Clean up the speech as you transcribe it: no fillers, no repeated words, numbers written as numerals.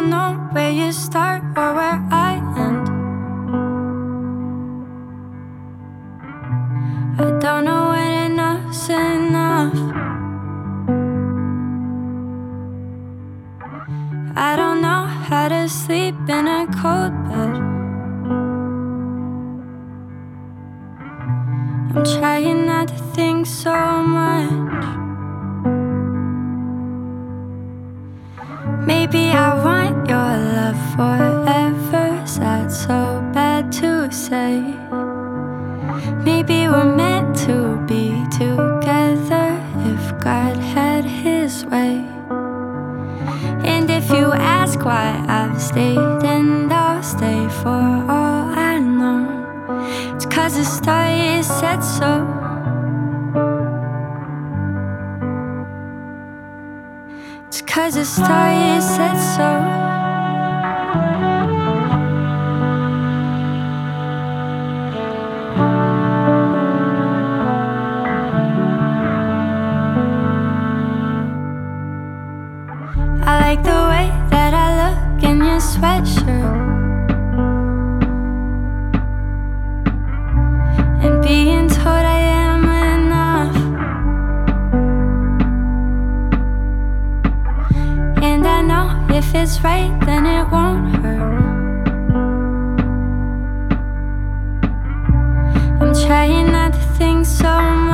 don't know where you start or where I end. I don't know when enough's enough. I don't know how to sleep in a cold bed. I'm trying not to think so much. Maybe I want your love forever. Is that so bad to say? Maybe we're meant to be together if God had his way. And if you ask why I've stayed, and I'll stay for all I know, it's 'cause the stars said so. It's 'cause the stars said so. I like the way that I look in your sweatshirt, and being told I am enough. And I know if it's right, then it won't hurt. I'm trying not to think so much.